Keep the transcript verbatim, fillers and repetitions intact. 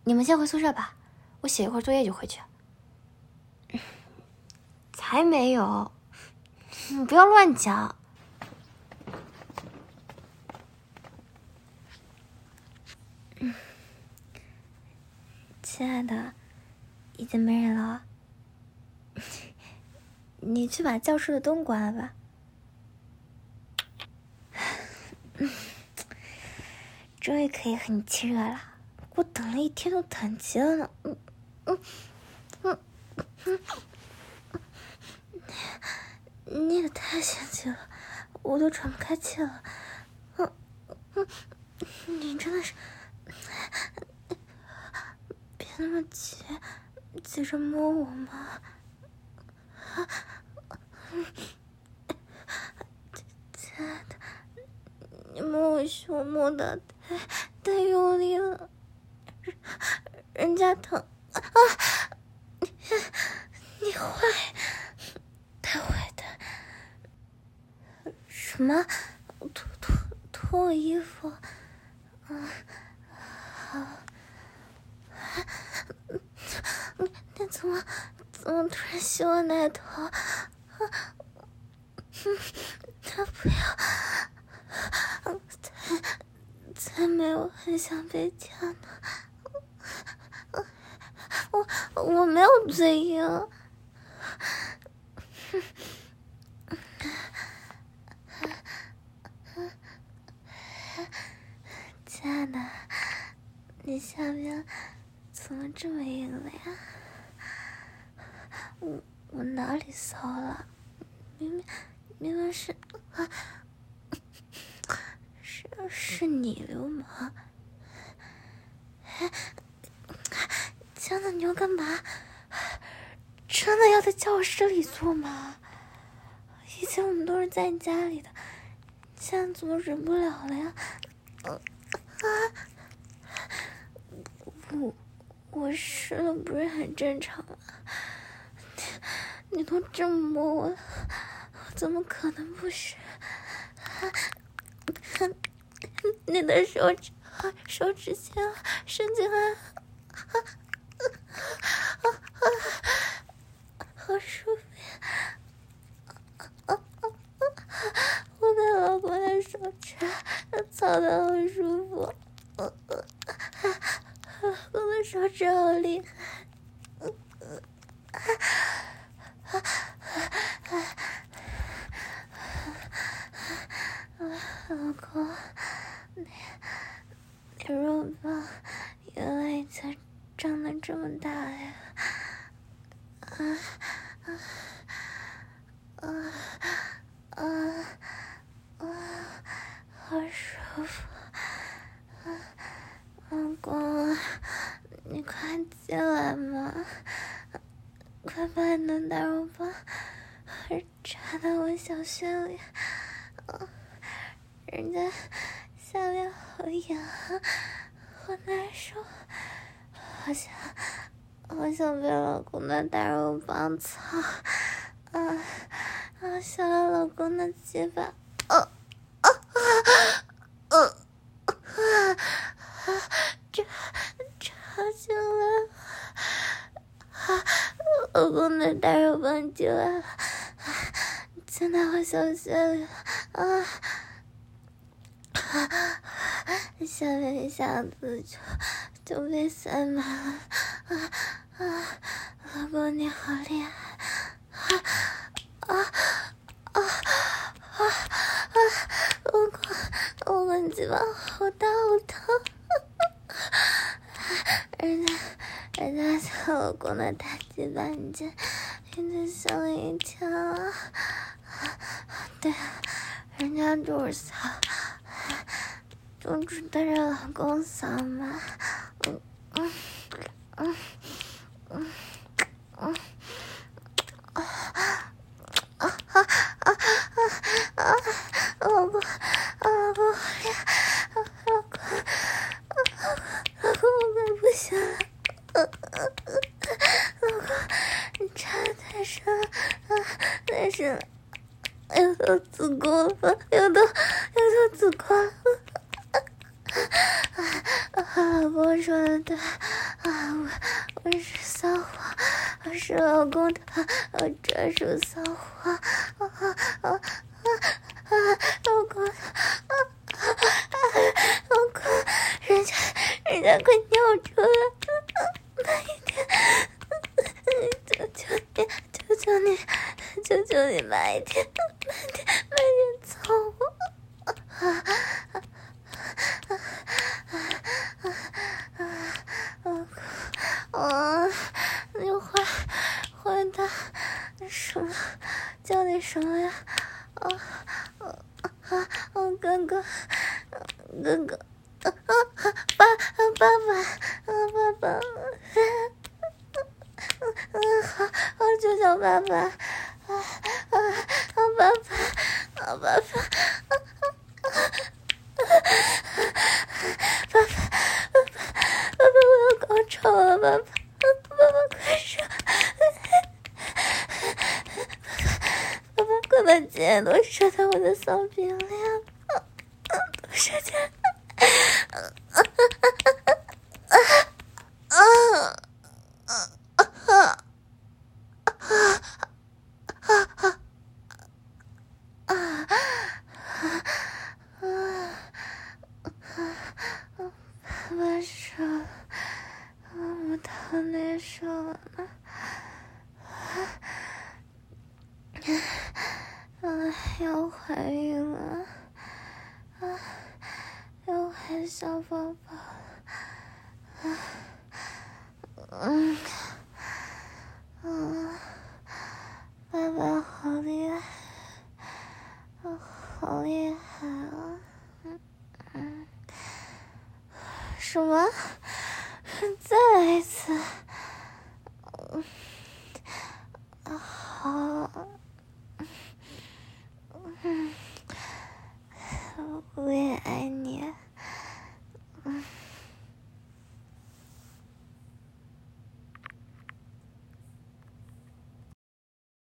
你们先回宿舍吧，我写一会儿作业就回去。才没有，你不要乱讲。嗯，亲爱的，已经没人了，你去把教室的灯关了吧。嗯，终于可以和你亲热了，我等了一天都等急了呢。嗯嗯嗯嗯。你也太嫌弃了，我都喘不开气了。嗯嗯，你真的是别那么急，急着摸我嘛。亲爱的，你摸我胸摸的太太用力了，人家疼啊！你你坏，太坏的。什么？脱脱脱我衣服？啊，好。你怎么怎么突然吸我奶头？啊，他不要，才才没有很想被舔呢。我我没有嘴硬。亲爱的，你下边怎么这么硬了呀？我我哪里骚了？明明明明是啊，是是你流氓！哎，亲爱的，你要干嘛？真的要在教室里做吗？以前我们都是在你家里的，现在怎么忍不了了呀？啊！我我湿了不是很正常吗？你你都这么摸我，我怎么可能不湿？你的手指手指先伸进来，好舒服呀！我的老公的手指操得好舒服，老公的手指好厉害。老公，你你肉棒原来已经长得这么大呀！啊啊啊啊啊！好舒服！啊，老公，你快进来嘛！快把你的大肉棒插到我小穴里！啊，人家下面好痒，好难受，好想好想被老公的大肉棒操！啊啊！想要老公的鸡巴！啊啊啊啊！插插进来了！啊！老公的大肉棒进来了！进到我小穴里了！啊！下面一下子就就被塞满了！啊啊！老公你好厉害！啊啊啊啊啊！老公，老公鸡巴好大好疼！人家人家家老公的大鸡巴已经已经响了一天了。对啊，人家就是骚，就只对着老公骚嘛。嗯嗯嗯嗯嗯啊啊啊啊啊！老公，老公呀，老公，老公我快不行了。老公，你插的太深了，啊，太深了。又到子宫了，又到又到子宫了。啊，老公说的对， 我我是骚货，我是老公的专属骚货，啊啊啊啊！老公，啊啊老公，人家人家快尿出来了，慢一点，求求你，求求你，求求你慢一点，慢点，慢点走。啊啊啊啊啊！老公，啊，你坏坏蛋，什么？叫你什么呀？啊啊啊！哥哥，哥哥，啊啊！爸爸爸，啊爸爸，嗯好，好就叫爸爸，啊啊啊爸爸，啊爸爸，啊啊啊！爸爸，爸爸，爸爸，我要高潮了，爸爸，爸爸快说，爸爸快把钱都射到我的骚逼里了，都射进来，啊啊啊啊啊啊啊啊！爸爸说了，我太难受了，啊，要怀孕了，啊，要怀小宝宝了，啊，嗯，嗯，爸爸好厉害，好厉害啊！嗯嗯。什么？再来一次？